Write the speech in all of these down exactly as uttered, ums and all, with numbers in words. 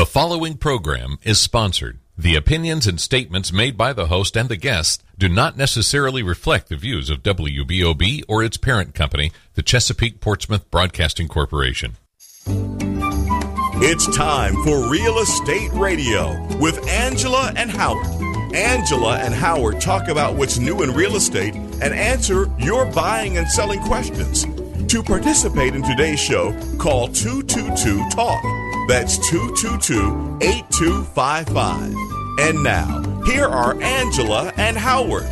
The following program is sponsored. The opinions and statements made by the host and the guests do not necessarily reflect the views of W B O B or its parent company, the Chesapeake Portsmouth Broadcasting Corporation. It's time for Real Estate Radio with Angela and Howard. Angela and Howard talk about what's new in real estate and answer your buying and selling questions. To participate in today's show, call two two two talk. That's two two two, eight two five five. And now, here are Angela and Howard.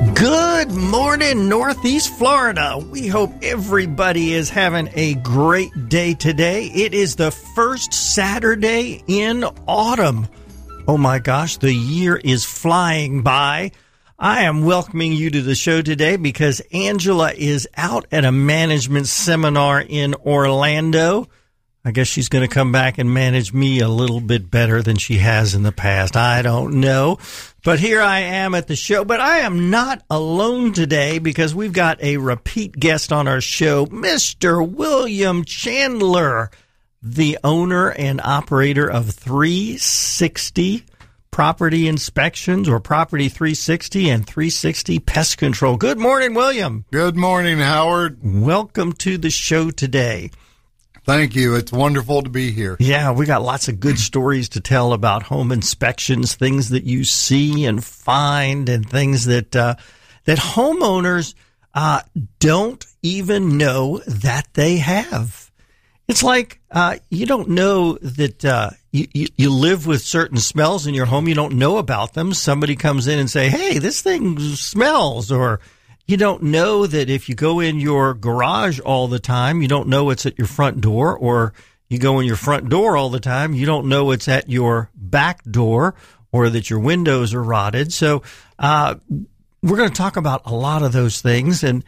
Good morning, Northeast Florida. We hope everybody is having a great day today. It is the first Saturday in autumn. Oh my gosh, the year is flying by. I am welcoming you to the show today because Angela is out at a management seminar in Orlando. I guess she's going to come back and manage me a little bit better than she has in the past. I don't know. But here I am at the show. But I am not alone today because we've got a repeat guest on our show, Mister William Chandler, the owner and operator of three sixty Property Inspections, or Property three sixty and three sixty Pest Control. Good morning, William. Good morning, Howard. Welcome to the show today. Thank you. It's wonderful to be here. Yeah, we got lots of good stories to tell about home inspections, things that you see and find, and things that uh, that homeowners uh, don't even know that they have. It's like uh, you don't know that uh, you, you, you live with certain smells in your home. You don't know about them. Somebody comes in and say, hey, this thing smells, or you don't know that if you go in your garage all the time, you don't know it's at your front door, or you go in your front door all the time, you don't know it's at your back door, or that your windows are rotted. So uh, we're going to talk about a lot of those things, and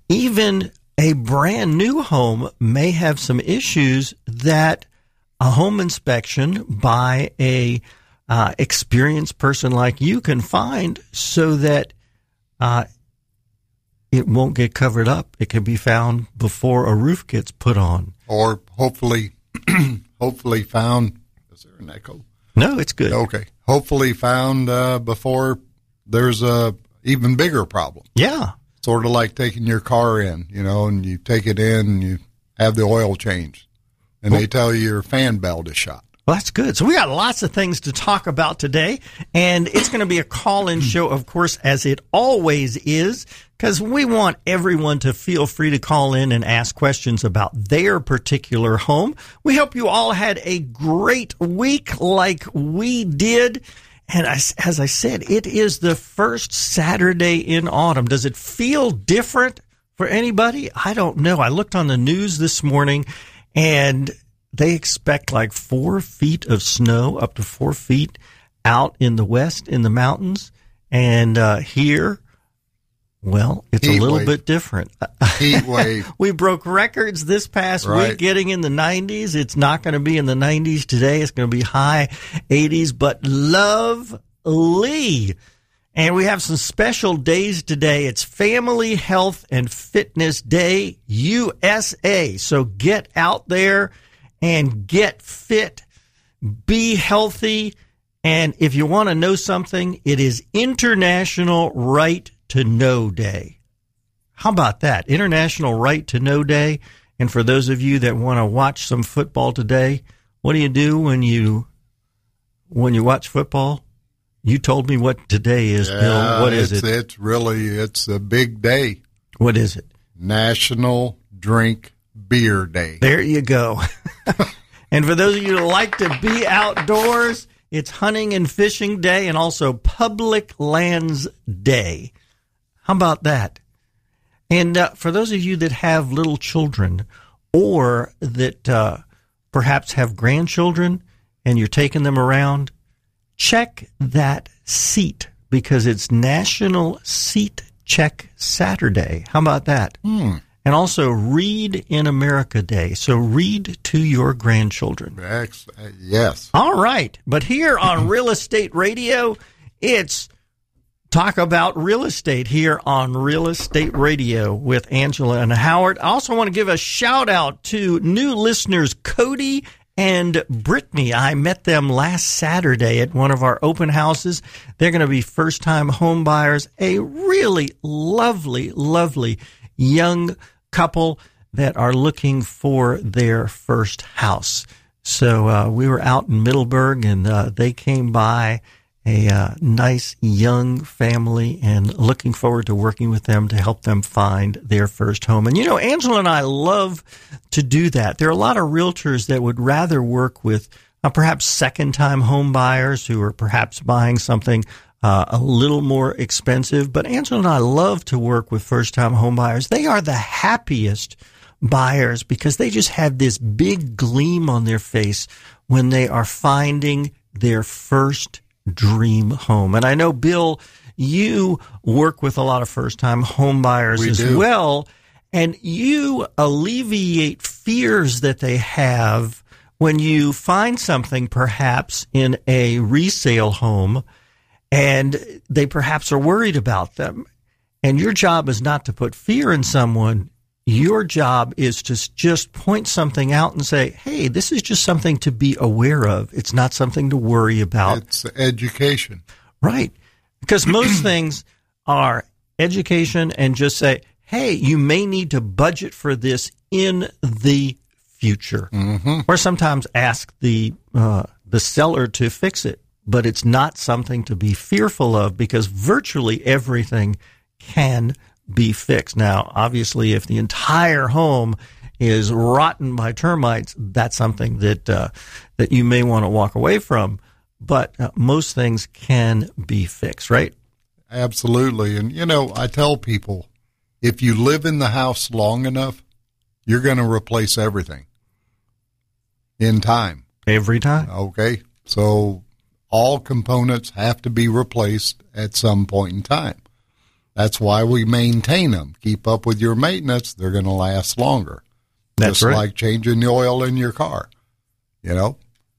even a brand new home may have some issues that a home inspection by a uh, experienced person like you can find, so that uh, it won't get covered up. It can be found before a roof gets put on. Or hopefully, hopefully found. Is there an echo? No, it's good. Okay. Hopefully found uh, before there's a even bigger problem. Yeah. Sort of like taking your car in, you know, and you take it in and you have the oil changed, and well, they tell you your fan belt is shot. Well, that's good. So we got lots of things to talk about today, and it's going to be a call-in show, of course, as it always is, because we want everyone to feel free to call in and ask questions about their particular home. We hope you all had a great week like we did. And as, as I said, it is the first Saturday in autumn. Does it feel different for anybody? I don't know. I looked on the news this morning, and they expect like four feet of snow, up to four feet out in the west in the mountains. And uh, here, well, it's Heat a little wave. bit different. Heat wave. We broke records this past right. week, getting in the nineties. It's not going to be in the nineties today. It's going to be high eighties, but lovely. And we have some special days today. It's Family Health and Fitness Day U S A. So get out there and get fit, be healthy. And if you want to know something, it is International Right to Know Day. How about that? International Right to Know Day. And for those of you that want to watch some football today, what do you do when you when you watch football? You told me what today is, yeah, Bill. What is it's, it? It's really, it's a big day. What is it? National Drink Beer Day. There you go. And for those of you that like to be outdoors, it's Hunting and Fishing Day, and also Public Lands Day. How about that? And uh, for those of you that have little children, or that uh, perhaps have grandchildren and you're taking them around, check that seat, because it's National Seat Check Saturday. How about that? Hmm. And also Read in America Day. So read to your grandchildren. Excellent. Yes. All right. But here on Real Estate Radio, it's talk about real estate here on Real Estate Radio with Angela and Howard. I also want to give a shout out to new listeners, Cody and Brittany. I met them last Saturday at one of our open houses. They're going to be first-time home buyers, a really lovely, lovely young couple that are looking for their first house. So uh, we were out in Middleburg, and uh, they came by, a uh, nice young family, and looking forward to working with them to help them find their first home. And, you know, Angela and I love to do that. There are a lot of realtors that would rather work with uh, perhaps second-time home buyers who are perhaps buying something uh, a little more expensive. But Angela and I love to work with first-time home buyers. They are the happiest buyers because they just have this big gleam on their face when they are finding their first dream home. And I know, Bill, you work with a lot of first-time home buyers we as do. well, and you alleviate fears that they have when you find something perhaps in a resale home and they perhaps are worried about them. And your job is not to put fear in someone. Your job is to just point something out and say, hey, this is just something to be aware of. It's not something to worry about. It's education. Right. Because most things are education, and just say, hey, you may need to budget for this in the future. Mm-hmm. Or sometimes ask the uh, the seller to fix it. But it's not something to be fearful of, because virtually everything can be fixed. Now, obviously, if the entire home is rotten by termites, that's something that uh, that you may want to walk away from. But uh, most things can be fixed, right? Absolutely. And, you know, I tell people, if you live in the house long enough, you're going to replace everything in time. Every time. Okay? So all components have to be replaced at some point in time. That's why we maintain them. Keep up with your maintenance. They're going to last longer. That's Just right. like changing the oil in your car. You know,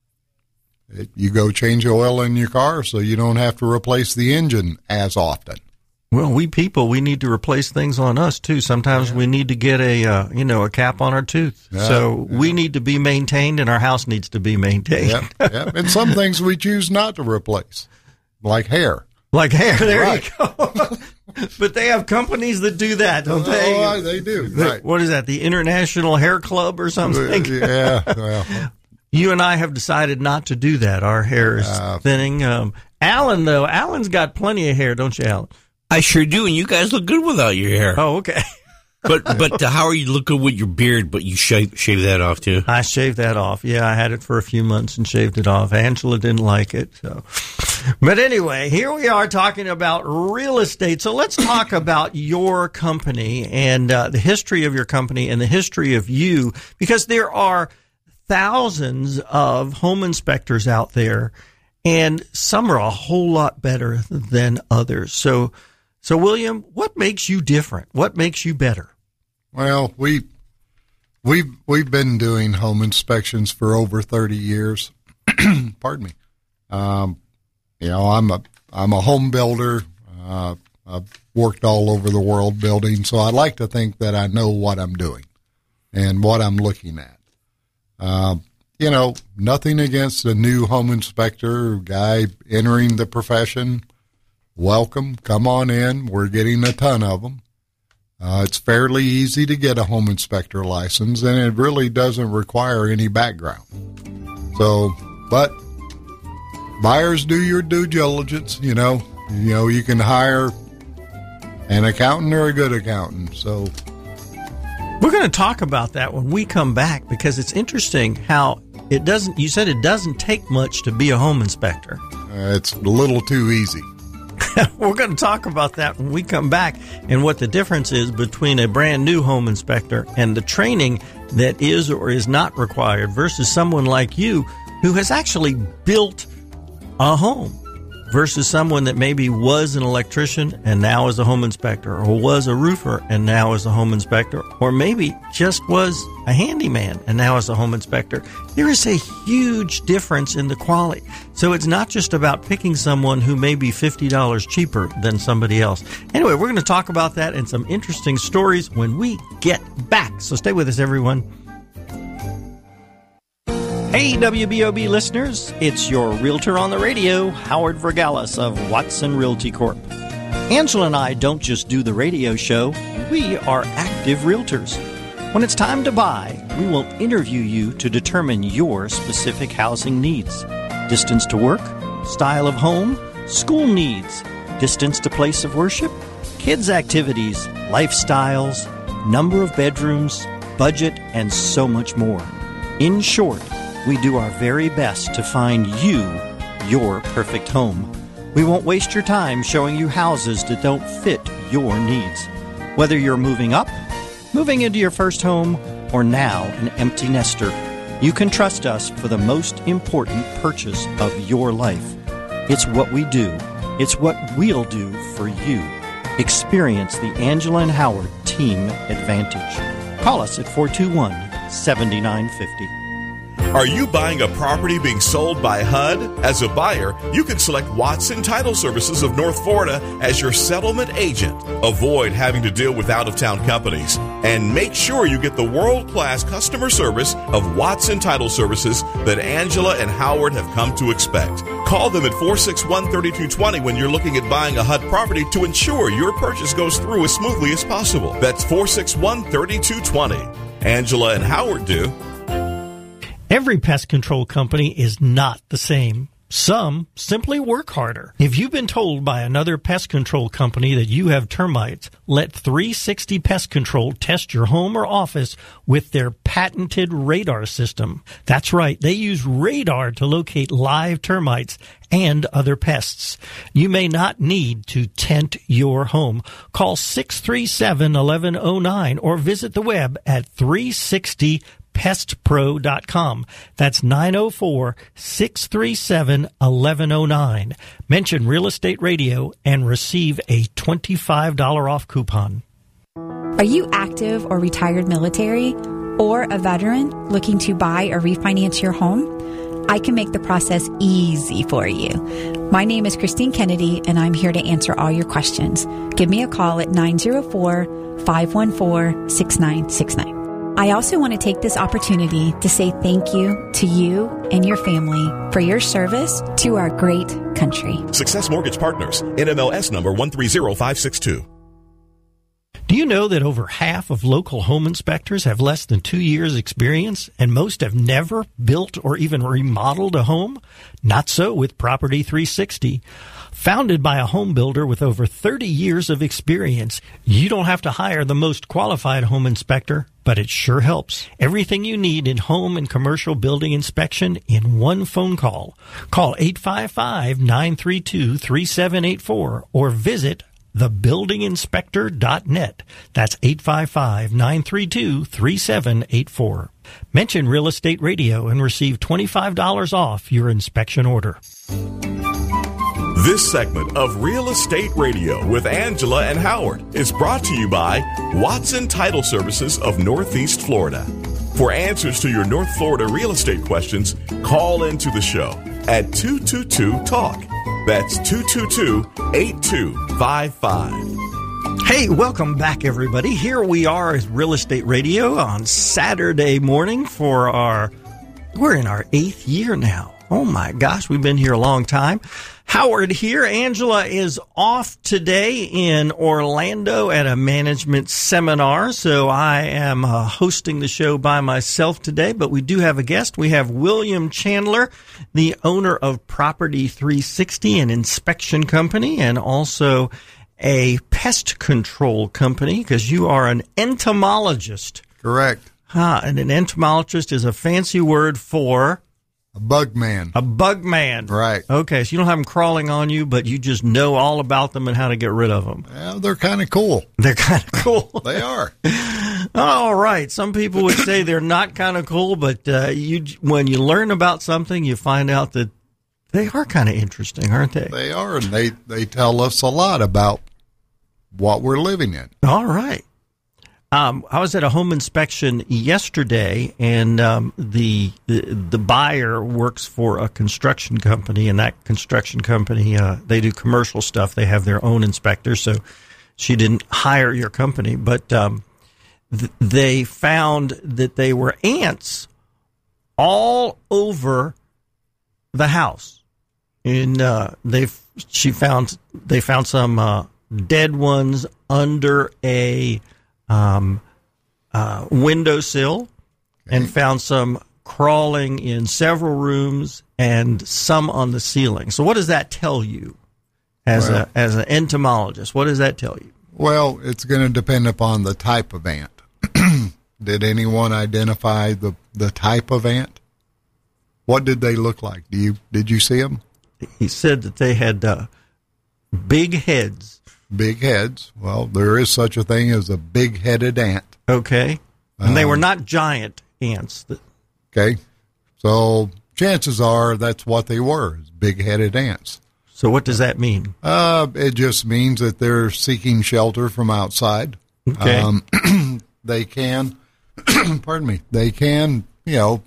it, you go change the oil in your car so you don't have to replace the engine as often. Well, we people, we need to replace things on us, too. Sometimes Yeah. we need to get a, uh, you know, a cap on our tooth. Yeah, so yeah. we need to be maintained, and our house needs to be maintained. Yep, yep. And some things we choose not to replace, like hair. Like hair, there Right. you go. But they have companies that do that, don't they? Oh, they do. The- Right. What is that, the International Hair Club or something? Yeah, well, You and I have decided not to do that. Our hair is Uh, thinning. Um, Alan, though, Alan's got plenty of hair, don't you, Alan? I sure do, and you guys look good without your hair. Oh, okay. But but uh, how are you look good with your beard? But you shave shave that off too. I shaved that off. Yeah, I had it for a few months and shaved it off. Angela didn't like it. So, but anyway, here we are talking about real estate. So let's talk about your company and uh, the history of your company and the history of you, because there are thousands of home inspectors out there, and some are a whole lot better than others. So, so William, what makes you different? What makes you better? well, we we've we've been doing home inspections for over thirty years. Pardon me. Um, you know, I'm a I'm a home builder. Uh, I've worked all over the world building, so I like to think that I know what I'm doing and what I'm looking at. Um, you know, nothing against a new home inspector guy entering the profession. Welcome. Come on in. We're getting a ton of them. Uh, it's fairly easy to get a home inspector license, and it really doesn't require any background. So, but buyers, do your due diligence. You know, you know, you can hire an accountant or a good accountant. So, We're going to talk about that when we come back, because it's interesting how it doesn't, you said it doesn't take much to be a home inspector. uh, it's a little too easy. We're going to talk about that when we come back, and what the difference is between a brand new home inspector and the training that is or is not required versus someone like you who has actually built a home, versus someone that maybe was an electrician and now is a home inspector, or was a roofer and now is a home inspector, or maybe just was a handyman and now is a home inspector. There is a huge difference in the quality. So it's not just about picking someone who may be fifty dollars cheaper than somebody else. Anyway, we're going to talk about that and some interesting stories when we get back. So stay with us, everyone. Hey, W B O B listeners, it's your realtor on the radio, Howard Vergalis of Watson Realty Corp. Angela and I don't just do the radio show, we are active realtors. When it's time to buy, we will interview you to determine your specific housing needs. Distance to work, style of home, school needs, distance to place of worship, kids' activities, lifestyles, number of bedrooms, budget, and so much more. In short, we do our very best to find you your perfect home. We won't waste your time showing you houses that don't fit your needs. Whether you're moving up, moving into your first home, or now an empty nester, you can trust us for the most important purchase of your life. It's what we do. It's what we'll do for you. Experience the Angela and Howard Team Advantage. Call us at four two one, seven nine five zero. Are you buying a property being sold by H U D? As a buyer, you can select Watson Title Services of North Florida as your settlement agent. Avoid having to deal with out-of-town companies. And make sure you get the world-class customer service of Watson Title Services that Angela and Howard have come to expect. Call them at four six one, three two two zero when you're looking at buying a H U D property to ensure your purchase goes through as smoothly as possible. That's four six one, three two two zero. Angela and Howard do. Every pest control company is not the same. Some simply work harder. If you've been told by another pest control company that you have termites, let three sixty Pest Control test your home or office with their patented radar system. That's right, they use radar to locate live termites and other pests. You may not need to tent your home. Call six three seven, one one zero nine or visit the web at three sixty pest pro dot com. That's nine oh four, six three seven, one one zero nine. Mention Real Estate Radio and receive a twenty-five dollars off coupon. Are you active or retired military or a veteran looking to buy or refinance your home? I can make the process easy for you. My name is Christine Kennedy, and I'm here to answer all your questions. Give me a call at nine oh four, five one four, six nine six nine. I also want to take this opportunity to say thank you to you and your family for your service to our great country. Success Mortgage Partners, N M L S number one three zero five six two. Do you know that over half of local home inspectors have less than two years experience, and most have never built or even remodeled a home? Not so with Property three sixty. Founded by a home builder with over thirty years of experience, you don't have to hire the most qualified home inspector, but it sure helps. Everything you need in home and commercial building inspection in one phone call. Call eight five five, nine three two, three seven eight four or visit the building inspector dot net. That's eight five five, nine three two, three seven eight four. Mention Real Estate Radio and receive twenty-five dollars off your inspection order. This segment of Real Estate Radio with Angela and Howard is brought to you by Watson Title Services of Northeast Florida. For answers to your North Florida real estate questions, call into the show at two two two talk. That's two two two, eight two five five. Hey, welcome back, everybody. Here we are at Real Estate Radio on Saturday morning for our, we're in our eighth year now. Oh my gosh, we've been here a long time. Howard here. Angela is off today in Orlando at a management seminar, so I am uh, hosting the show by myself today, but we do have a guest. We have William Chandler, the owner of Property three sixty, an inspection company, and also a pest control company, because you are an entomologist. Correct. Huh, and an entomologist is a fancy word for... A bug man. A bug man. Right. Okay, so you don't have them crawling on you, but you just know all about them and how to get rid of them. Yeah, they're kind of cool. They're kind of cool. They are. All right. Some people would say they're not kind of cool, but uh, you, when you learn about something, you find out that they are kind of interesting, aren't they? They are, and they, they tell us a lot about what we're living in. All right. Um, I was at a home inspection yesterday, and um, the, the the buyer works for a construction company, and that construction company, uh, they do commercial stuff. They have their own inspector, so she didn't hire your company. But um, th- they found that they were ants all over the house. And uh, they she found they found some uh, dead ones under a um, uh, windowsill, okay. and found some crawling in several rooms and some on the ceiling. So what does that tell you as well, a as an entomologist? What does that tell you? Well, it's going to depend upon the type of ant. Did anyone identify the, the type of ant? What did they look like? Do you did you see them? He said that they had uh, big heads. Big heads. Well, there is such a thing as a big-headed ant. Okay. And um, they were not giant ants. Okay. So chances are that's what they were, big-headed ants. So what does that mean? Uh, it just means that they're seeking shelter from outside. Okay. Um, they can, pardon me, they can, you know,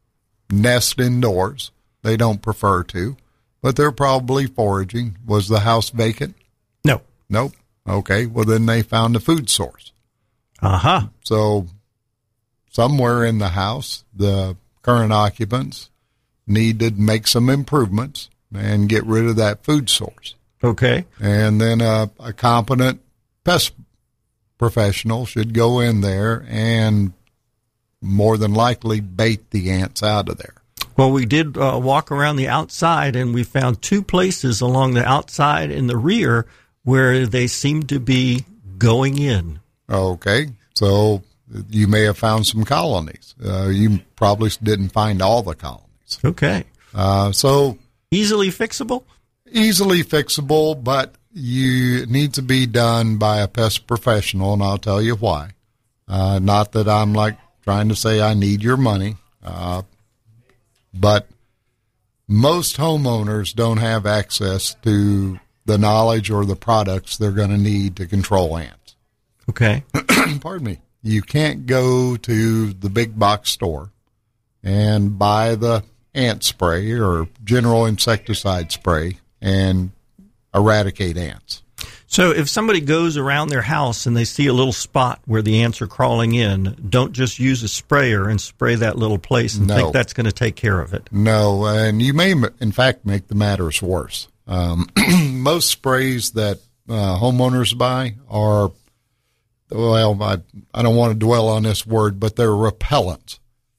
nest indoors. They don't prefer to, but they're probably foraging. Was the house vacant? No. Nope. Okay. Well, then they found a food source. Uh-huh. So somewhere in the house, the current occupants need to make some improvements and get rid of that food source. Okay. And then a, a competent pest professional should go in there and more than likely bait the ants out of there. Well, we did uh, walk around the outside, and we found two places along the outside and the rear where they seemed to be going in. Okay. So you may have found some colonies. Uh, you probably didn't find all the colonies. Okay. Uh, so easily fixable? Easily fixable, but you need to be done by a pest professional, and I'll tell you why. Uh, not that I'm like trying to say I need your money, uh, but most homeowners don't have access to the knowledge or the products they're going to need to control ants. Okay. Pardon me. You can't go to the big box store and buy the ant spray or general insecticide spray and eradicate ants. So if somebody goes around their house and they see a little spot where the ants are crawling in, don't just use a sprayer and spray that little place and no. think that's going to take care of it. No, and you may, in fact, make the matters worse. Um, most sprays that uh, homeowners buy are, well, I, I don't want to dwell on this word, but they're repellents.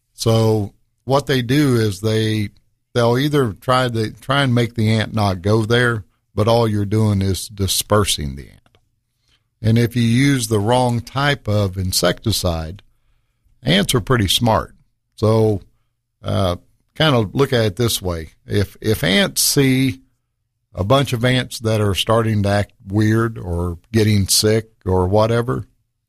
So what they do is they, they'll either try to try and make the ant not go there, but all you're doing is dispersing the ant. And if you use the wrong type of insecticide, ants are pretty smart. So uh, kind of look at it this way. If if ants see a bunch of ants that are starting to act weird or getting sick or whatever,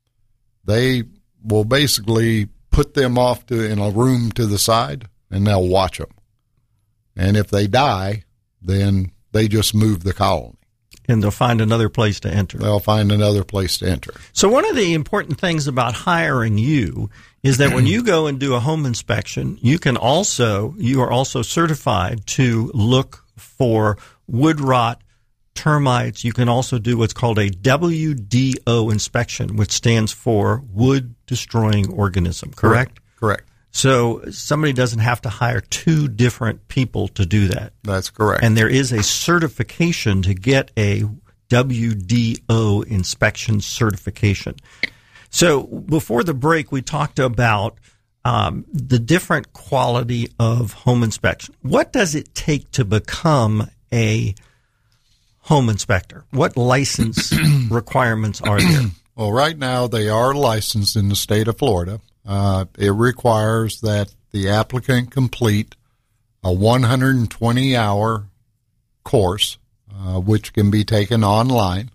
they will basically put them off to in a room to the side, and they'll watch them. And if they die, then they just move the colony. And they'll find another place to enter. They'll find another place to enter. So one of the important things about hiring you is that when you go and do a home inspection, you can also, you are also certified to look for wood rot, termites. You can also do what's called a W D O inspection, which stands for wood destroying organism, correct? Correct. Correct. So somebody doesn't have to hire two different people to do that. That's correct. And there is a certification to get a W D O inspection certification. So before the break, we talked about um, the different quality of home inspection. What does it take to become a home inspector? What license requirements are there? Well, right now they are licensed in the state of Florida. Uh, it requires that the applicant complete a one hundred twenty hour course, uh, which can be taken online.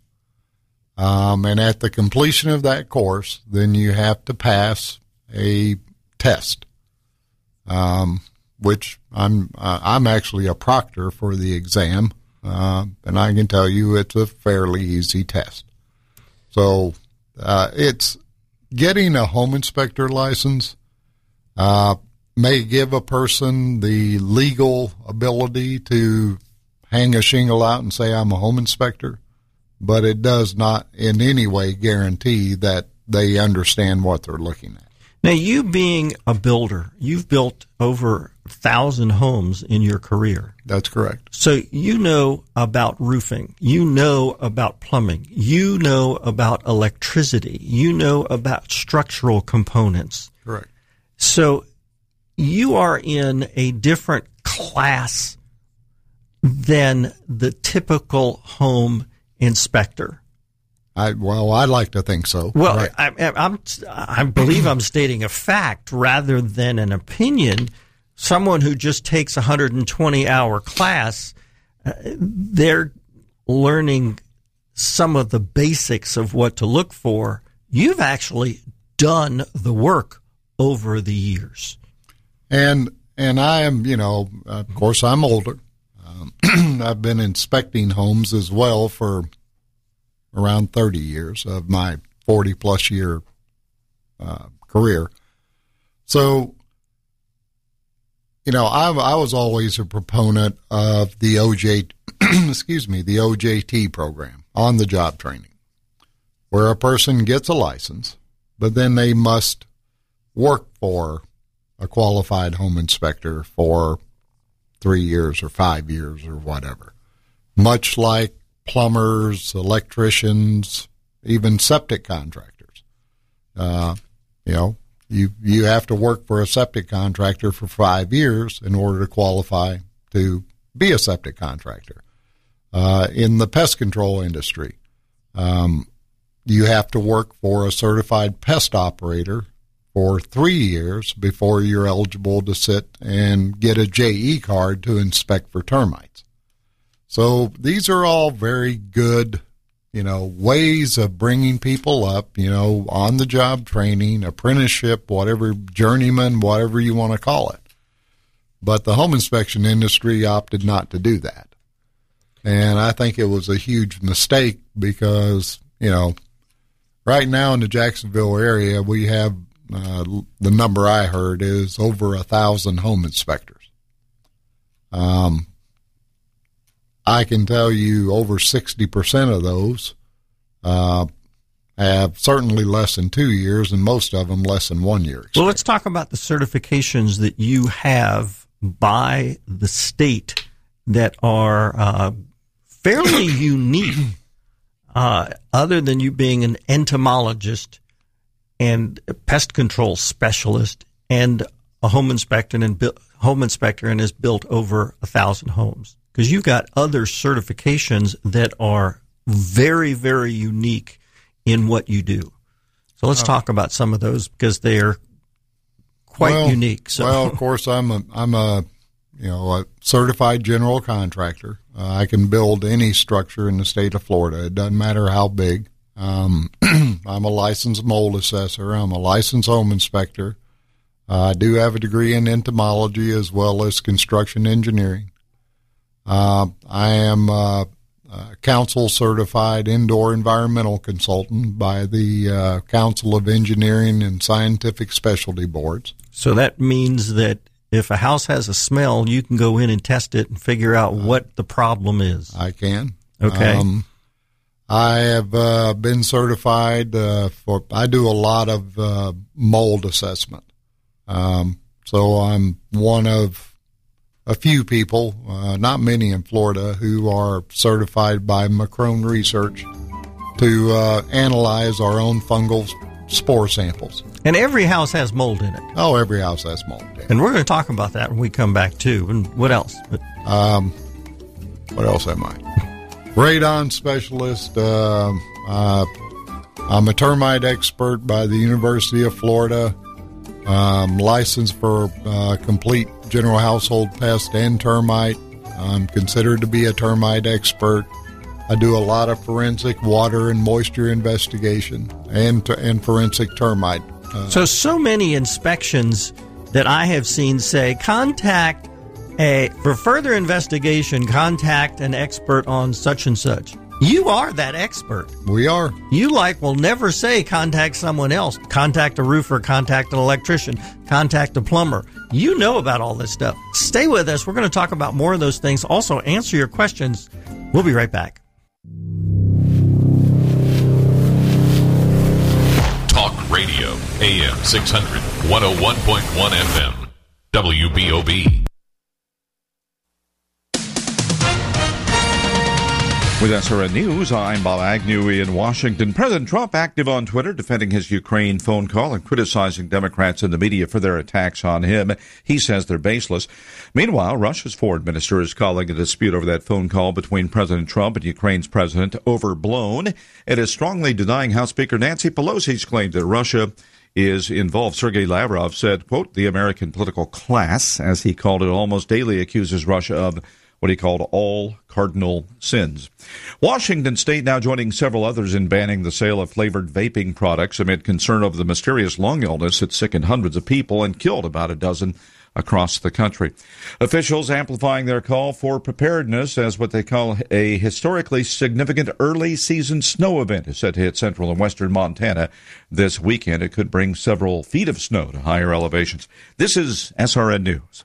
Um, and at the completion of that course, then you have to pass a test, um, which I'm uh, I'm actually a proctor for the exam, uh, and I can tell you it's a fairly easy test. So uh, it's getting a home inspector license uh, may give a person the legal ability to hang a shingle out and say, I'm a home inspector, but it does not in any way guarantee that they understand what they're looking at. Now, you being a builder, you've built over a thousand homes in your career. That's correct. So you know about roofing. You know about plumbing. You know about electricity. You know about structural components. Correct. So you are in a different class than the typical home inspector. I, well, I like to think so. Well, right. I, I'm, I believe I'm stating a fact rather than an opinion. Someone who just takes a one hundred twenty hour class, uh, they're learning some of the basics of what to look for. You've actually done the work over the years. And and I am, you know, of course, I'm older. Um, I've been inspecting homes as well for around thirty years of my forty plus year uh, career. So, you know, I, I was always a proponent of the O J, excuse me, the O J T program, on the job training, where a person gets a license, but then they must work for a qualified home inspector for three years or five years or whatever, much like plumbers, electricians, even septic contractors. Uh, you know, you you have to work for a septic contractor for five years in order to qualify to be a septic contractor. Uh, in the pest control industry, um, you have to work for a certified pest operator for three years before you're eligible to sit and get a J E card to inspect for termites. So these are all very good, you know, ways of bringing people up, you know, on-the-job training, apprenticeship, whatever, journeyman, whatever you want to call it. But the home inspection industry opted not to do that. And I think it was a huge mistake because, you know, right now in the Jacksonville area, we have, uh, the number I heard is over a thousand home inspectors. Um, I can tell you over sixty percent of those uh, have certainly less than two years, and most of them less than one year experience. Well, let's talk about the certifications that you have by the state that are uh, fairly unique, uh, other than you being an entomologist and a pest control specialist and a home inspector and bu- home inspector and has built over a thousand homes. Because you've got other certifications that are very, very unique in what you do. So let's oh. talk about some of those because they are quite well, unique. So. Well, of course, I'm a I'm a you know a certified general contractor. Uh, I can build any structure in the state of Florida. It doesn't matter how big. Um, I'm a licensed mold assessor. I'm a licensed home inspector. Uh, I do have a degree in entomology as well as construction engineering. Uh, I am uh, a council certified indoor environmental consultant by the uh, Council of Engineering and Scientific Specialty Boards. So that means that if a house has a smell, you can go in and test it and figure out what the problem is. I can. Okay. Um, I have uh, been certified uh, for, I do a lot of uh, mold assessment. Um, so I'm one of a few people, uh, not many in Florida, who are certified by Macron Research to uh, analyze our own fungal spore samples. And every house has mold in it. Oh, every house has mold. Yeah. And we're going to talk about that when we come back, too. And what else? Um, what else am I? Radon specialist. Uh, uh, I'm a termite expert by the University of Florida. Um, licensed for uh, complete general household pest and termite. I'm considered to be a termite expert. I do a lot of forensic water and moisture investigation and and forensic termite. Uh, so, so many inspections that I have seen say, contact a, for further investigation, contact an expert on such and such. You are that expert. We are. You like will never say contact someone else. Contact a roofer, contact an electrician, contact a plumber. You know about all this stuff. Stay with us. We're going to talk about more of those things. Also, answer your questions. We'll be right back. Talk Radio, A M six hundred, one oh one point one F M, W B O B. With S R N News, I'm Bob Agnew in Washington. President Trump active on Twitter, defending his Ukraine phone call and criticizing Democrats and the media for their attacks on him. He says they're baseless. Meanwhile, Russia's foreign minister is calling a dispute over that phone call between President Trump and Ukraine's president overblown. It is strongly denying House Speaker Nancy Pelosi's claim that Russia is involved. Sergei Lavrov said, quote, the American political class, as he called it, almost daily accuses Russia of what he called all cardinal sins. Washington State now joining several others in banning the sale of flavored vaping products amid concern over the mysterious lung illness that sickened hundreds of people and killed about a dozen across the country. Officials amplifying their call for preparedness as what they call a historically significant early season snow event is set to hit central and western Montana this weekend. It could bring several feet of snow to higher elevations. This is S R N News.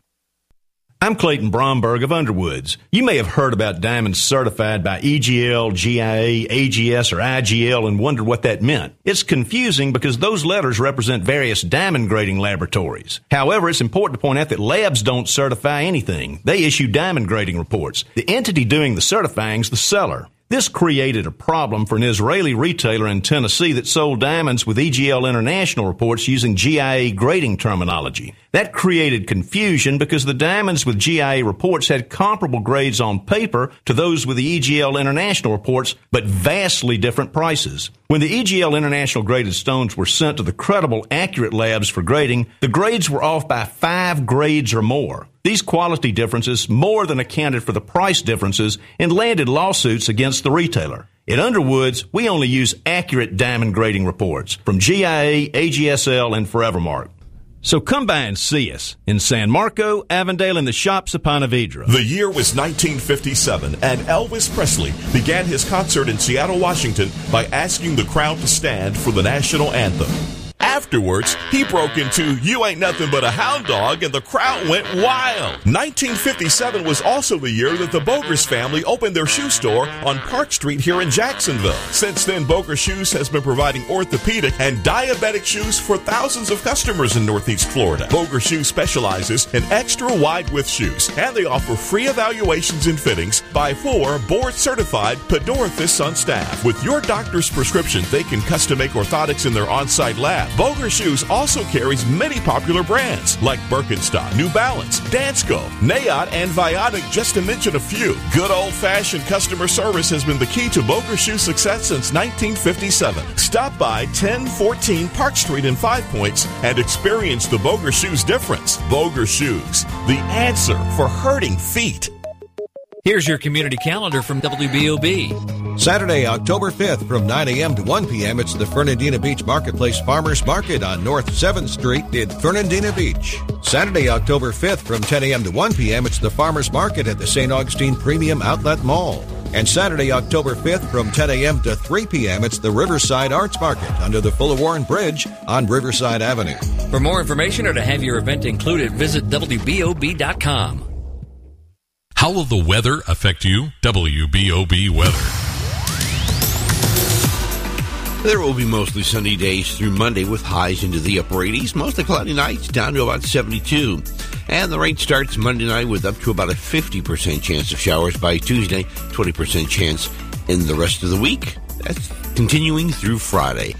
I'm Clayton Bromberg of Underwoods. You may have heard about diamonds certified by E G L, G I A, A G S, or I G L and wondered what that meant. It's confusing because those letters represent various diamond grading laboratories. However, it's important to point out that labs don't certify anything. They issue diamond grading reports. The entity doing the certifying is the seller. This created a problem for an Israeli retailer in Tennessee that sold diamonds with E G L International reports using G I A grading terminology. That created confusion because the diamonds with G I A reports had comparable grades on paper to those with the E G L International reports, but vastly different prices. When the E G L International graded stones were sent to the credible, accurate labs for grading, the grades were off by five grades or more. These quality differences more than accounted for the price differences and landed lawsuits against the retailer. At Underwoods, we only use accurate diamond grading reports from G I A, A G S L, and Forevermark. So come by and see us in San Marco, Avondale, and the shops of Ponte Vedra. The year was nineteen fifty-seven, and Elvis Presley began his concert in Seattle, Washington by asking the crowd to stand for the national anthem. Afterwards, he broke into You Ain't Nothing But a Hound Dog, and the crowd went wild. nineteen fifty-seven was also the year that the Boger's family opened their shoe store on Park Street here in Jacksonville. Since then, Boger Shoes has been providing orthopedic and diabetic shoes for thousands of customers in Northeast Florida. Boger Shoes specializes in extra wide width shoes, and they offer free evaluations and fittings by four board-certified podologists on staff. With your doctor's prescription, they can custom make orthotics in their on-site lab. Boger Shoes also carries many popular brands like Birkenstock, New Balance, Dansko, Nayot, and Vionic, just to mention a few. Good old-fashioned customer service has been the key to Boger Shoes' success since nineteen fifty-seven. Stop by ten fourteen Park Street in Five Points and experience the Boger Shoes difference. Boger Shoes, the answer for hurting feet. Here's your community calendar from W B O B. Saturday, October fifth from nine a.m. to one p.m. It's the Fernandina Beach Marketplace Farmers Market on North seventh Street in Fernandina Beach. Saturday, October fifth from ten a.m. to one p.m. It's the Farmers Market at the Saint Augustine Premium Outlet Mall. And Saturday, October fifth from ten a.m. to three p.m. It's the Riverside Arts Market under the Fuller Warren Bridge on Riverside Avenue. For more information or to have your event included, visit W B O B dot com. How will the weather affect you? W B O B weather. There will be mostly sunny days through Monday with highs into the upper eighties, mostly cloudy nights down to about seventy-two. And the rain starts Monday night with up to about a fifty percent chance of showers by Tuesday, twenty percent chance in the rest of the week. That's continuing through Friday.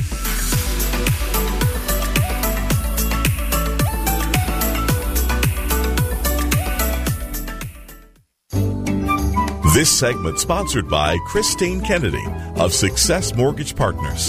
This segment sponsored by Christine Kennedy of Success Mortgage Partners.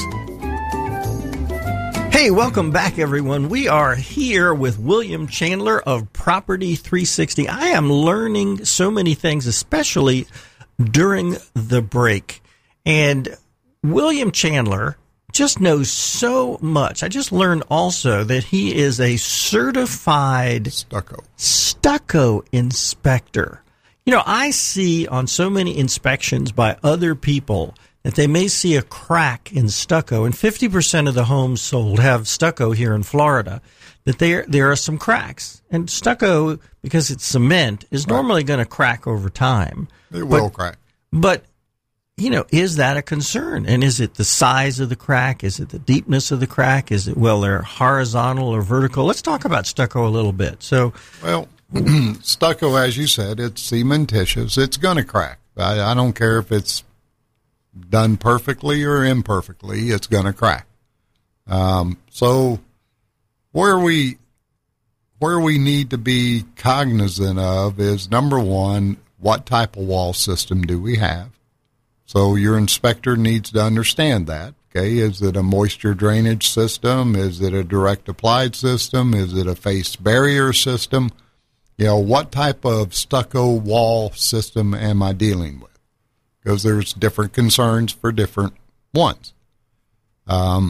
Hey, welcome back, everyone. We are here with William Chandler of Property three sixty. I am learning so many things, especially during the break. And William Chandler just knows so much. I just learned also that he is a certified Stucco. stucco inspector. You know, I see on so many inspections by other people that they may see a crack in stucco, and fifty percent of the homes sold have stucco here in Florida, that there there are some cracks. And stucco, because it's cement, is right. normally going to crack over time. It will but, crack. But you know, is that a concern? And is it the size of the crack? Is it the deepness of the crack? Is it, well, they're horizontal or vertical? Let's talk about stucco a little bit. So, well, stucco, as you said, it's cementitious. It's going to crack. I, I don't care if it's done perfectly or imperfectly, it's going to crack. Um, so where we where we need to be cognizant of is, number one, what type of wall system do we have? So your inspector needs to understand that. Okay, is it a moisture drainage system? Is it a direct applied system? Is it a face barrier system? You know, what type of stucco wall system am I dealing with? Because there's different concerns for different ones. Um,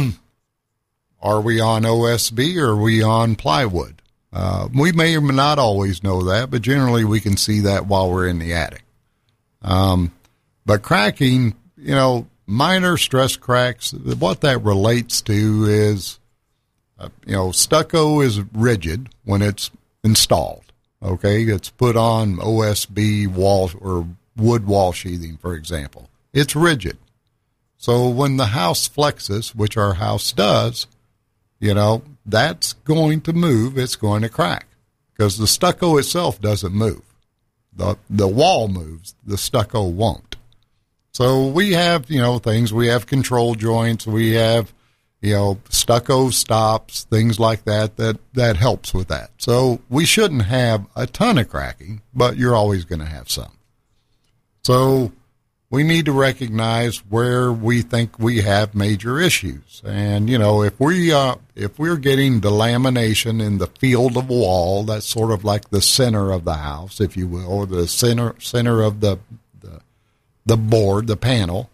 are we on O S B or are we on plywood? Uh, we may or may not always know that, but generally we can see that while we're in the attic. Um, but cracking, you know, minor stress cracks, what that relates to is, uh, you know, stucco is rigid when it's installed. Okay, it's put on O S B wall or wood wall sheathing, for example. It's rigid. So when the house flexes, which our house does, you know, that's going to move. It's going to crack because the stucco itself doesn't move. The the wall moves. The stucco won't. So we have, you know, things. We have control joints. We have, you know, stucco stops, things like that, that, that helps with that. So we shouldn't have a ton of cracking, but you're always going to have some. So we need to recognize where we think we have major issues. And, you know, if we, uh, if we're getting delamination in the field of wall, that's sort of like the center of the house, if you will, or the center, center of the, the, the board, the panel,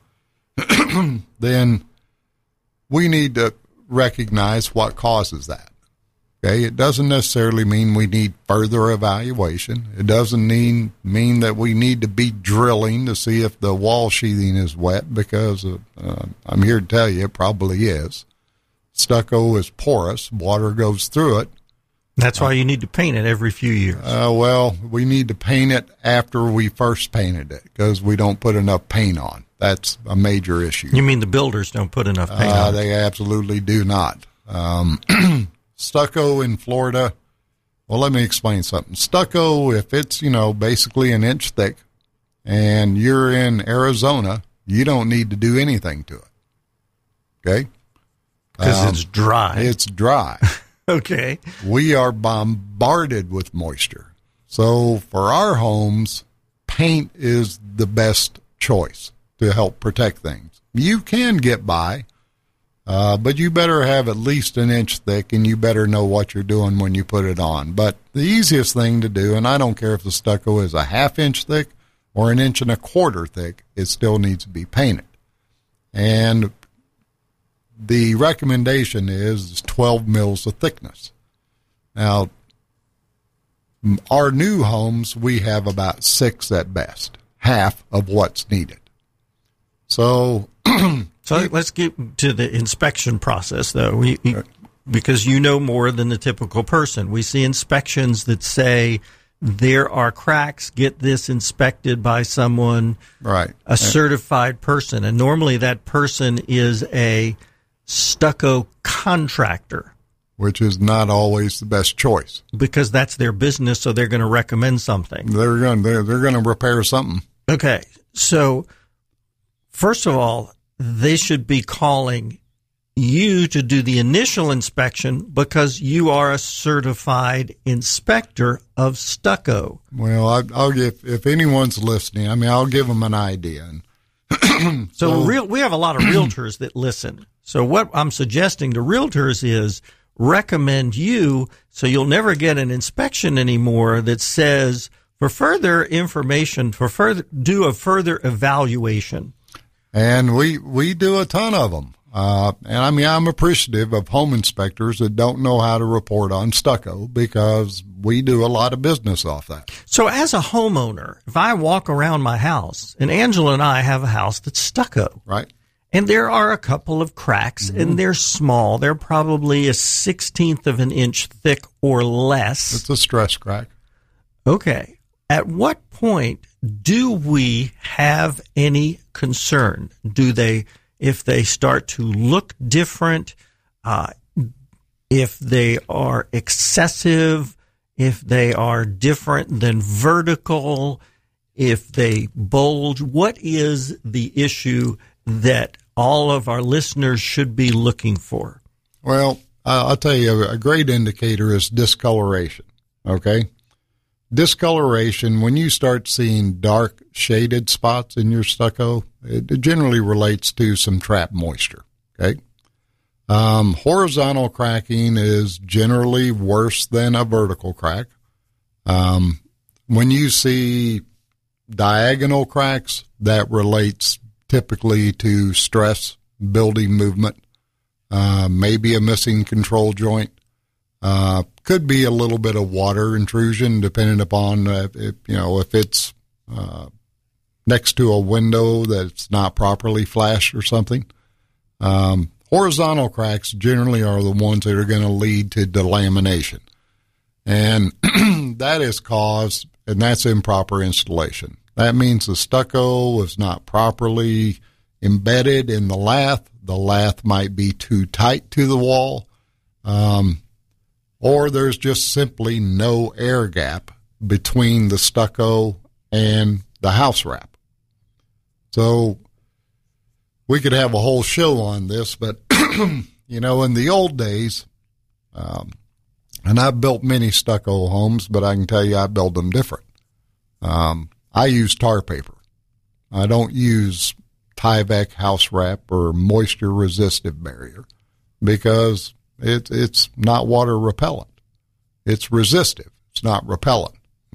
then we need to recognize what causes that. Okay, it doesn't necessarily mean we need further evaluation. It doesn't mean mean that we need to be drilling to see if the wall sheathing is wet, because uh, uh, I'm here to tell you it probably is. Stucco is porous. Water goes through it. That's why you need to paint it every few years. Uh, well, we need to paint it after we first painted it because we don't put enough paint on. That's a major issue. You mean the builders don't put enough paint uh, on? They absolutely do not. Um, stucco in Florida, well, let me explain something. Stucco, if it's, you know, basically an inch thick and you're in Arizona, you don't need to do anything to it. Okay? Because um, it's dry. It's dry. Okay. We are bombarded with moisture. So for our homes, paint is the best choice to help protect things. You can get by, uh, but you better have at least an inch thick, and you better know what you're doing when you put it on. But the easiest thing to do, and I don't care if the stucco is a half inch thick or an inch and a quarter thick, it still needs to be painted. And the recommendation is twelve mils of thickness. Now, our new homes, we have about six at best, half of what's needed. So, so let's get to the inspection process, though, we, we, because you know more than the typical person. We see inspections that say there are cracks, get this inspected by someone, right, a certified person, and normally that person is a stucco contractor. Which is not always the best choice. Because that's their business, so they're going to recommend something. They're going they're, they're going to repair something. Okay, so first of all, they should be calling you to do the initial inspection because you are a certified inspector of stucco. Well, I, I'll give, if anyone's listening, I mean, I'll give them an idea. so so real, we have a lot of realtors that listen. So what I'm suggesting to realtors is recommend you so you'll never get an inspection anymore that says, for further information, for further do a further evaluation. And we, we do a ton of them. Uh, and I mean, I'm appreciative of home inspectors that don't know how to report on stucco because we do a lot of business off that. So as a homeowner, if I walk around my house, and Angela and I have a house that's stucco. Right. And there are a couple of cracks, mm-hmm. and they're small. They're probably a sixteenth of an inch thick or less. It's a stress crack. Okay. at what point do we have any concern? Do they, if they start to look different, uh, if they are excessive, if they are different than vertical, if they bulge, what is the issue that all of our listeners should be looking for? Well, uh, I'll tell you, a great indicator is discoloration, okay? Discoloration, when you start seeing dark shaded spots in your stucco, it, it generally relates to some trapped moisture, okay? Um, horizontal cracking is generally worse than a vertical crack. Um, when you see diagonal cracks, that relates typically to stress, building movement, uh, maybe a missing control joint. Uh, could be a little bit of water intrusion, depending upon uh, if, you know, if it's uh, next to a window that's not properly flashed or something. Um, horizontal cracks generally are the ones that are going to lead to delamination, and that is caused, and that's improper installation. That means the stucco was not properly embedded in the lath. The lath might be too tight to the wall. Um, Or there's just simply no air gap between the stucco and the house wrap. So we could have a whole show on this, but, you know, in the old days, um, and I've built many stucco homes, but I can tell you I build them different. Um, I use tar paper. I don't use Tyvek house wrap or moisture resistive barrier because It, it's not water repellent. It's resistive. It's not repellent.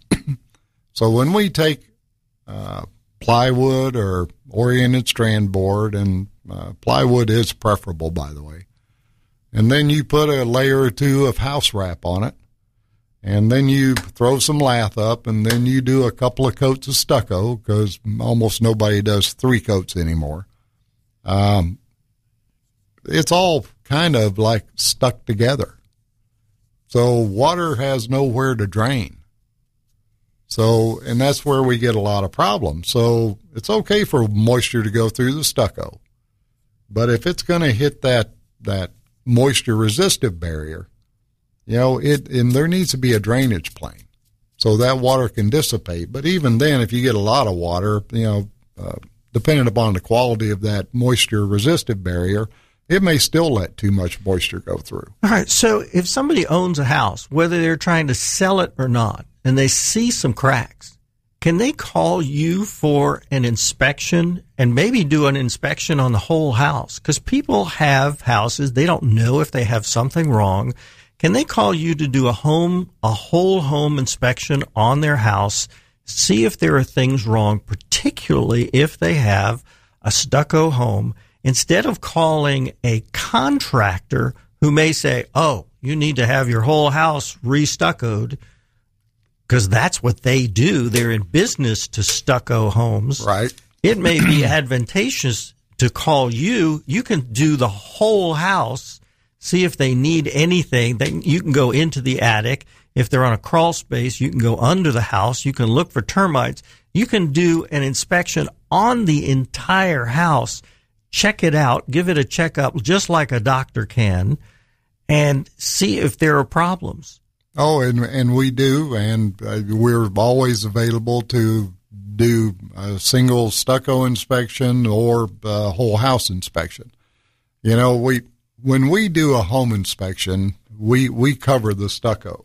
So when we take uh, plywood or oriented strand board, and uh, plywood is preferable, by the way, and then you put a layer or two of house wrap on it, and then you throw some lath up, and then you do a couple of coats of stucco, because almost nobody does three coats anymore. Um, it's all kind of like stuck together. So water has nowhere to drain. So, and that's where we get a lot of problems. So it's okay for moisture to go through the stucco, but if it's going to hit that, that moisture resistive barrier, you know, it, and there needs to be a drainage plane so that water can dissipate. But even then, if you get a lot of water, you know, uh, depending upon the quality of that moisture resistive barrier, it may still let too much moisture go through. All right. So if somebody owns a house, whether they're trying to sell it or not, and they see some cracks, can they call you for an inspection and maybe do an inspection on the whole house? Because people have houses, they don't know if they have something wrong. Can they call you to do a home, a whole home inspection on their house, see if there are things wrong, particularly if they have a stucco home, instead of calling a contractor who may say, oh, you need to have your whole house re-stuccoed, because that's what they do. They're in business to stucco homes. Right. It may be advantageous to call you. You can do the whole house, see if they need anything. Then you can go into the attic. If they're on a crawl space, you can go under the house. You can look for termites. You can do an inspection on the entire house. Check it out, give it a checkup just like a doctor can, and see if there are problems. Oh, and and we do, and uh, we're always available to do a single stucco inspection or a whole house inspection. You know, we when we do a home inspection, we, we cover the stucco.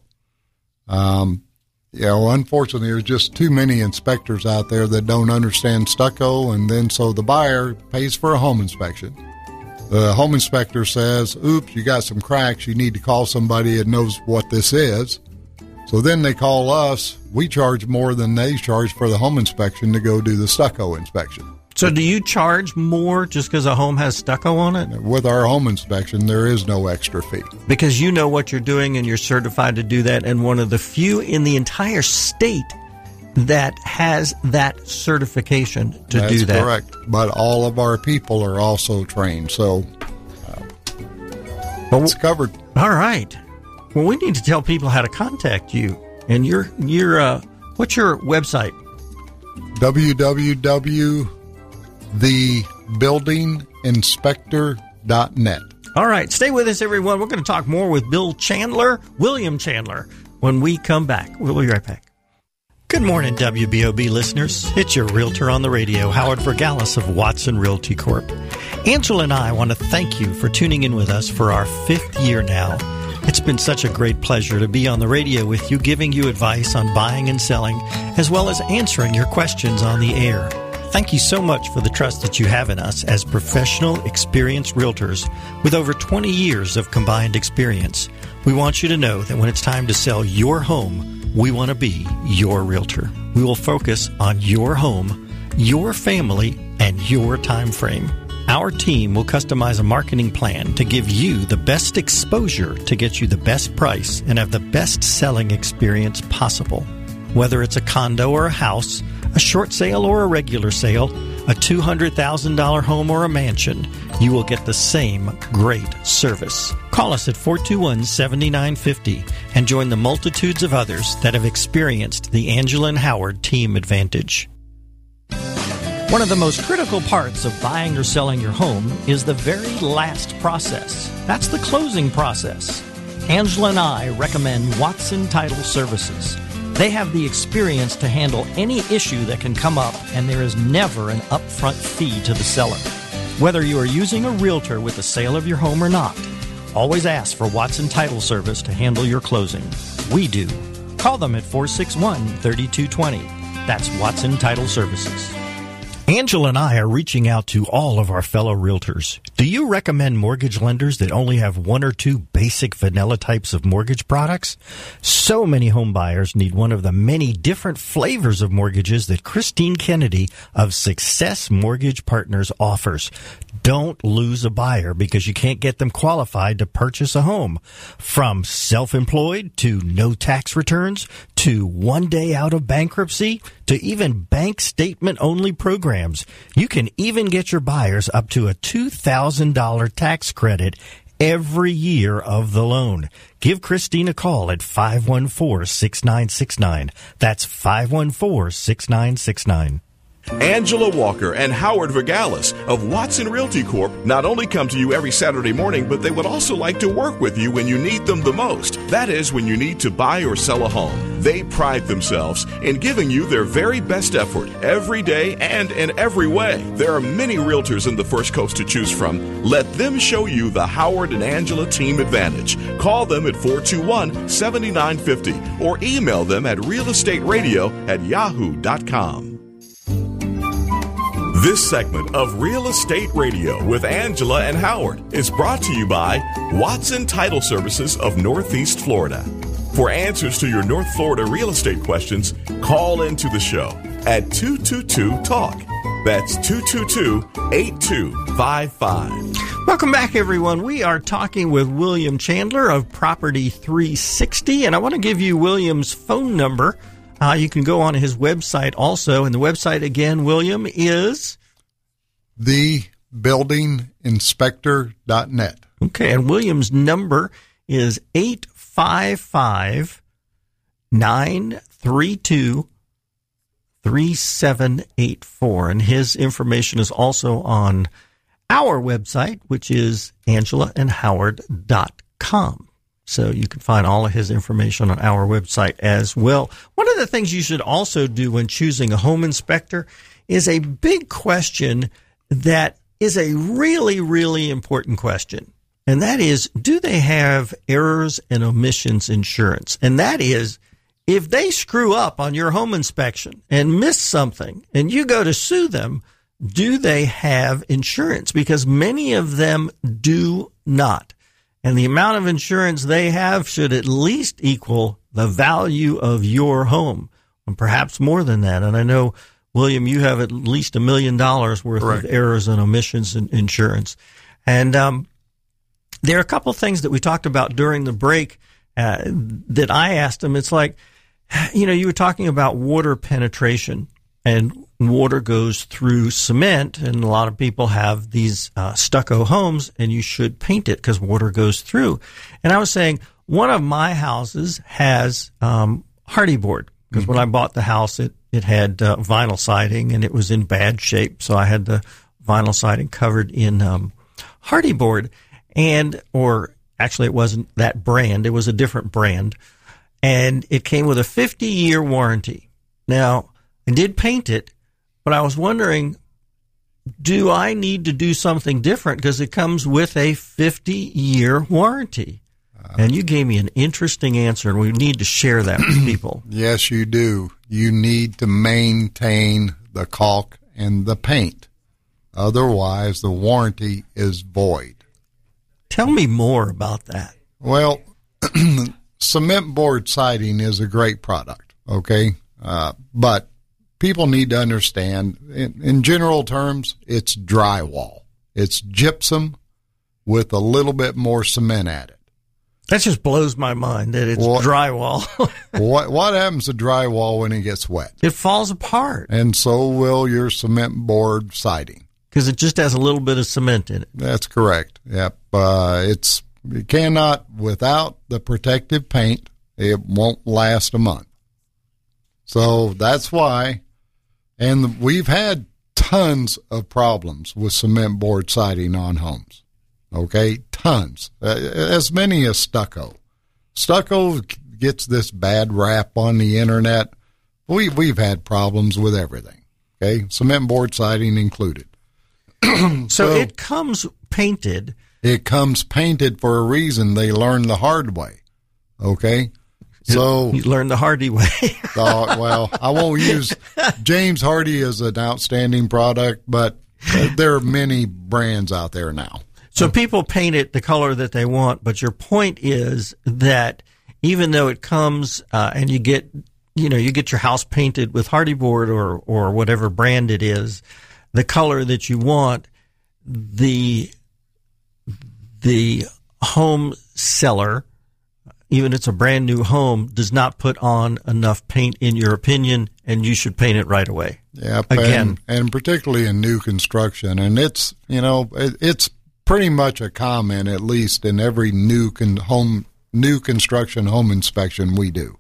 Um, you know, unfortunately, there's just too many inspectors out there that don't understand stucco, and then so the buyer pays for a home inspection. The home inspector says, oops, you got some cracks. You need to call somebody that knows what this is. So then they call us. We charge more than they charge for the home inspection to go do the stucco inspection. So do you charge more just because a home has stucco on it? With our home inspection, there is no extra fee. Because you know what you're doing and you're certified to do that, and one of the few in the entire state that has that certification to That's do that. That's correct. But all of our people are also trained, so uh, well, it's covered. All right. Well, we need to tell people how to contact you. And your your uh, What's your website? w w w dot the building inspector dot net. All right, stay with us, everyone. We're going to talk more with Bill Chandler, William Chandler, when we come back. We'll be right back. Good morning, W B O B listeners. It's your realtor on the radio, Howard Vergalis of Watson Realty Corp. Angela and I want to thank you for tuning in with us for our fifth year now. It's been such a great pleasure to be on the radio with you, giving you advice on buying and selling, as well as answering your questions on the air. Thank you so much for the trust that you have in us as professional, experienced realtors with over twenty years of combined experience. We want you to know that when it's time to sell your home, we want to be your realtor. We will focus on your home, your family, and your time frame. Our team will customize a marketing plan to give you the best exposure to get you the best price and have the best selling experience possible. Whether it's a condo or a house, a short sale or a regular sale, a two hundred thousand dollars home or a mansion, you will get the same great service. Call us at four two one, seven nine five zero and join the multitudes of others that have experienced the Angela and Howard team advantage. One of the most critical parts of buying or selling your home is the very last process. That's the closing process. Angela and I recommend Watson Title Services. They have the experience to handle any issue that can come up, and there is never an upfront fee to the seller. Whether you are using a realtor with the sale of your home or not, always ask for Watson Title Service to handle your closing. We do. Call them at four six one, three two two zero. That's Watson Title Services. Angela and I are reaching out to all of our fellow realtors. Do you recommend mortgage lenders that only have one or two basic vanilla types of mortgage products? So many home buyers need one of the many different flavors of mortgages that Christine Kennedy of Success Mortgage Partners offers. Don't lose a buyer because you can't get them qualified to purchase a home. From self-employed to no tax returns to one day out of bankruptcy to even bank statement only programs, you can even get your buyers up to a two thousand dollars tax credit every year of the loan. Give Christine a call at five one four, six nine six nine. That's five one four, six nine six nine. Angela Walker and Howard Vergalis of Watson Realty Corp not only come to you every Saturday morning, but they would also like to work with you when you need them the most. That is, when you need to buy or sell a home. They pride themselves in giving you their very best effort every day and in every way. There are many realtors in the First Coast to choose from. Let them show you the Howard and Angela team advantage. Call them at four two one, seven nine five zero or email them at realestateradio at yahoo dot com. This segment of Real Estate Radio with Angela and Howard is brought to you by Watson Title Services of Northeast Florida. For answers to your North Florida real estate questions, call into the show at two two two, talk. That's two two two, eight two five five. Welcome back, everyone. We are talking with William Chandler of Property three sixty, and I want to give you William's phone number. Uh, you can go on his website also, and the website again, William, is the building inspector dot net. Okay, and William's number is eight five five, nine three two, three seven eight four, and his information is also on our website, which is angela and howard dot com. So you can find all of his information on our website as well. One of the things you should also do when choosing a home inspector is a big question that is a really, really important question. And that is, do they have errors and omissions insurance? And that is, if they screw up on your home inspection and miss something and you go to sue them, do they have insurance? Because many of them do not. And the amount of insurance they have should at least equal the value of your home, and perhaps more than that. And I know, William, you have at least a million dollars worth Correct. Of errors and omissions in insurance. And um, there are a couple of things that we talked about during the break uh, that I asked him. It's like, you know, you were talking about water penetration, and water goes through cement, and a lot of people have these uh, stucco homes, and you should paint it because water goes through. And I was saying, one of my houses has um, hardy board, because mm-hmm. when I bought the house, it, it had uh, vinyl siding and it was in bad shape. So I had the vinyl siding covered in um, Hardy board, and or actually it wasn't that brand. It was a different brand, and it came with a fifty-year warranty. Now, I did paint it, but I was wondering, do I need to do something different because it comes with a fifty-year warranty? Uh, and you gave me an interesting answer, and we need to share that with people. Yes, you do. You need to maintain the caulk and the paint. Otherwise, the warranty is void. Tell me more about that. Well, cement board siding is a great product, okay? Uh, but people need to understand, in, in general terms, it's drywall. It's gypsum with a little bit more cement added. That just blows my mind that it's what, drywall. what what happens to drywall when it gets wet? It falls apart. And so will your cement board siding. Because it just has a little bit of cement in it. That's correct. Yep. Uh, it's you cannot, without the protective paint, it won't last a month. So that's why, and we've had tons of problems with cement board siding on homes. Okay, tons. Uh, as many as stucco. Stucco gets this bad rap on the internet. We, we've had problems with everything. Okay, cement board siding included. so, so it comes painted. It comes painted for a reason. They learned the hard way. Okay? So you learned the Hardy way. uh, well, I won't use James Hardy as an outstanding product, but there are many brands out there now. So people paint it the color that they want, but your point is that even though it comes uh, and you get, you know, you get your house painted with Hardy board or or whatever brand it is, the color that you want, the the home seller, even if it's a brand new home, does not put on enough paint in your opinion, and you should paint it right away. Yeah, again, and, and particularly in new construction, and it's you know it, it's pretty much a comment, at least in every new con- home new construction home inspection we do.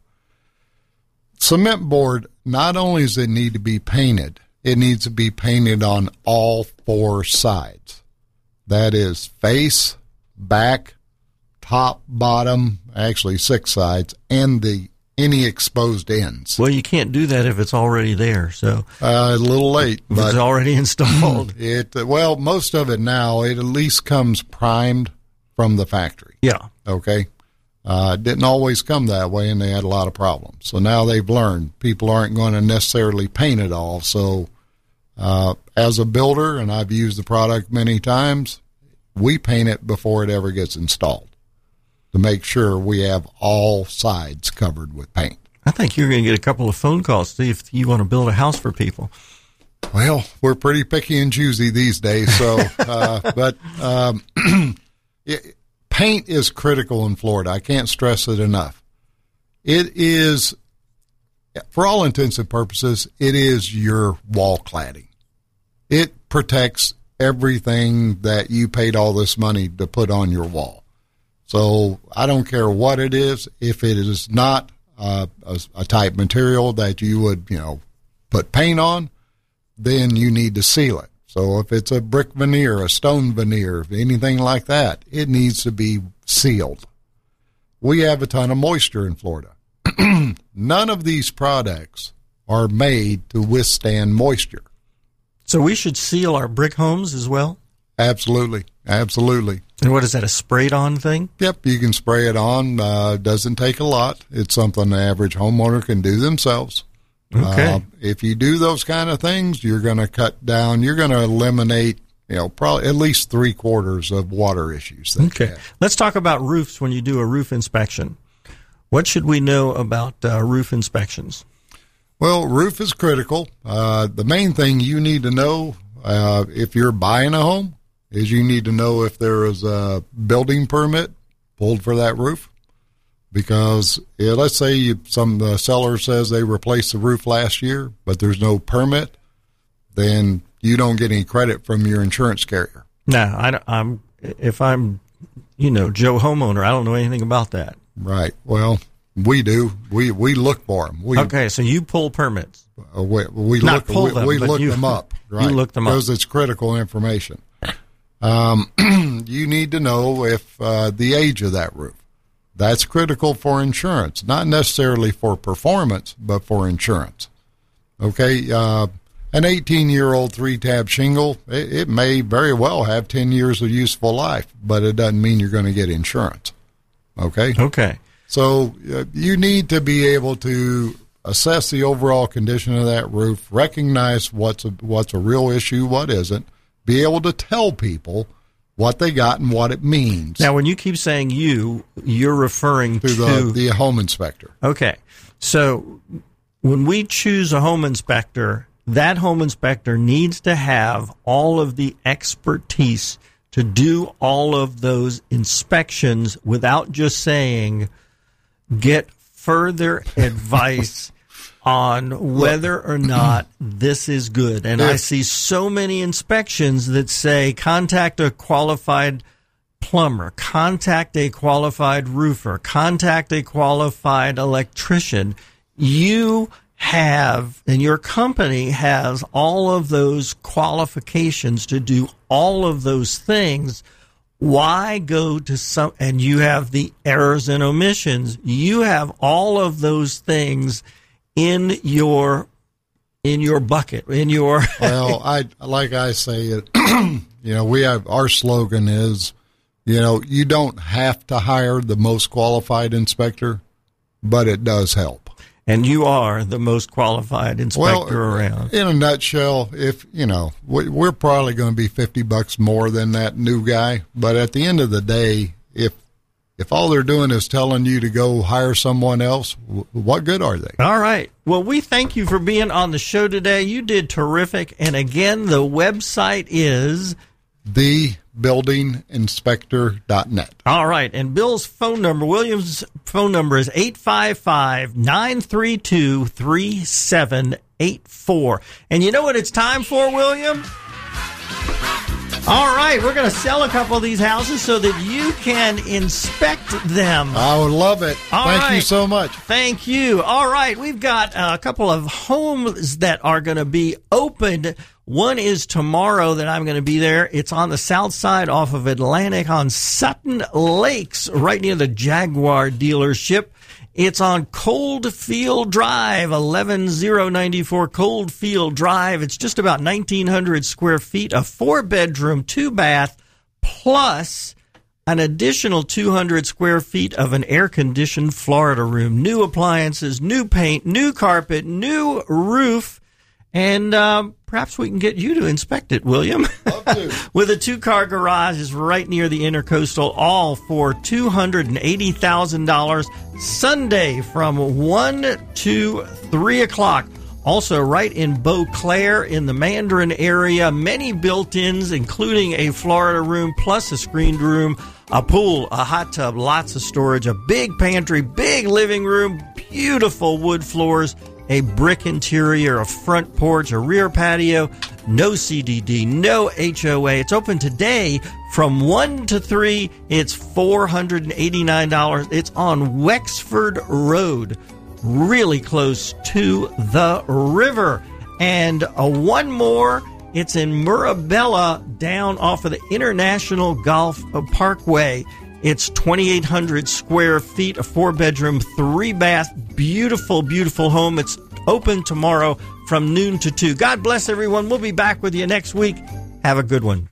Cement board, not only does it need to be painted, it needs to be painted on all four sides. That is face, back, top, bottom, actually six sides, and the any exposed ends. Well, you can't do that if it's already there. So uh, a little late, if but it's already installed. It well, most of it now, it at least comes primed from the factory. Yeah. Okay. Uh, it didn't always come that way, and they had a lot of problems. So now they've learned people aren't going to necessarily paint it all. So uh, as a builder, and I've used the product many times, we paint it before it ever gets installed to make sure we have all sides covered with paint. I think you're going to get a couple of phone calls to see if you want to build a house for people. Well, we're pretty picky and choosy these days. So, uh, but um, it, paint is critical in Florida. I can't stress it enough. It is, for all intents and purposes, it is your wall cladding. It protects everything that you paid all this money to put on your wall. So I don't care what it is. If it is not uh, a, a type material that you would, you know, put paint on, then you need to seal it. So if it's a brick veneer, a stone veneer, anything like that, it needs to be sealed. We have a ton of moisture in Florida. None of these products are made to withstand moisture. So we should seal our brick homes as well? Absolutely. Absolutely. And what is that, a sprayed-on thing? Yep, you can spray it on. Uh, doesn't take a lot. It's something the average homeowner can do themselves. Okay. Uh, if you do those kind of things, you're going to cut down, you're going to eliminate, you know, probably at least three quarters of water issues. Okay. Let's talk about roofs when you do a roof inspection. What should we know about uh, roof inspections? Well, roof is critical. Uh, the main thing you need to know uh, if you're buying a home is you need to know if there is a building permit pulled for that roof. Because yeah, let's say you, some the seller says they replaced the roof last year, but there's no permit, then you don't get any credit from your insurance carrier. No, I, I'm if I'm, you know, Joe homeowner, I don't know anything about that. Right. Well, We do. We we look for them. We, okay, so you pull permits. Uh, we we Not look pull we, them, we but look you- them up. Right? you look them up. because it's critical information. Um, you need to know if uh, the age of that roof. That's critical for insurance, not necessarily for performance, but for insurance. Okay, uh, an eighteen-year-old three-tab shingle, it, it may very well have ten years of useful life, but it doesn't mean you're going to get insurance. Okay? Okay. So uh, you need to be able to assess the overall condition of that roof, recognize what's a, what's a real issue, what isn't, be able to tell people what they got and what it means. Now, when you keep saying you, you're referring to, to the, the home inspector. Okay. So when we choose a home inspector, that home inspector needs to have all of the expertise to do all of those inspections without just saying, get further advice on whether or not this is good. And I see so many inspections that say contact a qualified plumber, contact a qualified roofer, contact a qualified electrician. You have, and your company has all of those qualifications to do all of those things. Why go to some, and you have the errors and omissions. You have all of those things in your, in your bucket, in your. Well, I, like I say, it, you know, we have, our slogan is, you know, you don't have to hire the most qualified inspector, but it does help. And you are the most qualified inspector well, around. In a nutshell, if, you know, we, we're probably going to be fifty bucks more than that new guy. But at the end of the day, if if all they're doing is telling you to go hire someone else, w- what good are they? All right. Well, we thank you for being on the show today. You did terrific. And again, the website is the building inspector dot net. All right. And Bill's phone number, William's phone number is eight five five, nine three two, three seven eight four. And you know what it's time for, William? All right. We're going to sell a couple of these houses so that you can inspect them. I would love it. All Thank right. you so much. Thank you. All right. We've got a couple of homes that are going to be opened. One is tomorrow that I'm going to be there. It's on the south side off of Atlantic on Sutton Lakes, right near the Jaguar dealership. It's on Coldfield Drive, eleven oh ninety-four Coldfield Drive. It's just about nineteen hundred square feet, a four-bedroom, two-bath, plus an additional two hundred square feet of an air-conditioned Florida room. New appliances, new paint, new carpet, new roof. And um, perhaps we can get you to inspect it, William. Love to. With a two-car garage is right near the Intercoastal, all for two hundred eighty thousand dollars. Sunday from one to three o'clock. Also right in Beauclair in the Mandarin area. Many built-ins, including a Florida room, plus a screened room, a pool, a hot tub, lots of storage, a big pantry, big living room, beautiful wood floors, a brick interior, a front porch, a rear patio, no C D D, no H O A. It's open today from one to three. It's four hundred eighty-nine dollars. It's on Wexford Road, really close to the river. And a one more, it's in Murabella, down off of the International Golf Parkway. It's twenty-eight hundred square feet, a four-bedroom, three-bath, beautiful, beautiful home. It's open tomorrow from noon to two. God bless everyone. We'll be back with you next week. Have a good one.